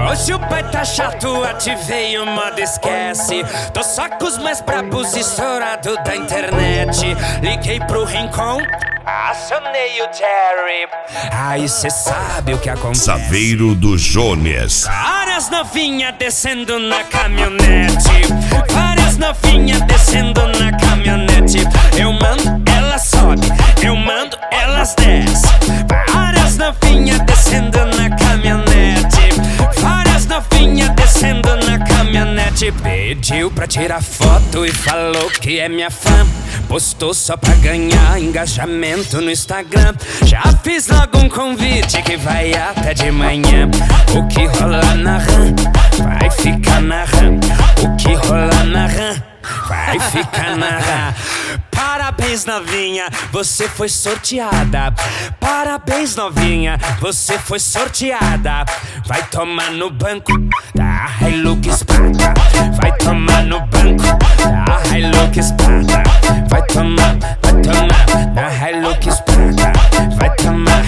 Hoje o pai tá chato, ativei o modo esquece. Tô só com os mais brabos estourados da internet. Liguei pro Rincon, acionei o Jerry. Aí cê sabe o que acontece. Saveiro do Jones. Várias novinhas descendo na caminhonete. Várias novinhas descendo na caminhonete. Eu mando, elas sobe. Eu mando, elas desce. Várias novinhas descendo na caminhonete. Várias novinhas descendo na caminhonete. Pediu pra tirar foto e falou que é minha fã. Postou só pra ganhar engajamento no Instagram. Já fiz logo um convite que vai até de manhã. O que rola na RAM vai ficar na RAM. O que rola na RAM vai ficar na RAM. Parabéns, novinha, você foi sorteada. Parabéns, novinha, você foi sorteada. Vai tomar no banco da Hilux Prata. Vai tomar no banco da Hilux Prata. Vai tomar da Hilux Prata. Vai tomar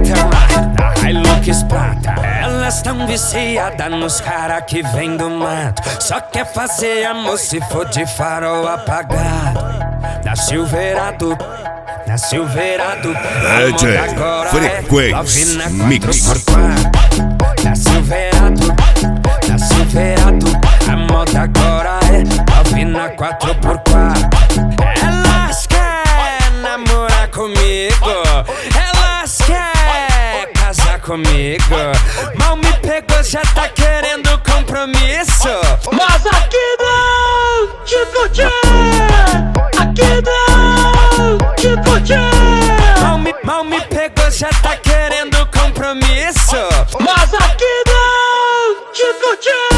da Hilux Prata. Elas tão viciadas nos cara que vem do mato. Só quer fazer amor se for de farol apagado. Na Silverado, na Silverado. DJ Frequency Mix. Na Silverado, na Silverado. A moda agora é ouvir na 4x4. Elas querem namorar comigo. Elas querem casar comigo. Mal me pegou, já tá querendo compromisso. Mas aqui não, tipo aqui não, tipo Mal me pegou, já tá querendo compromisso. Mas aqui não, tipo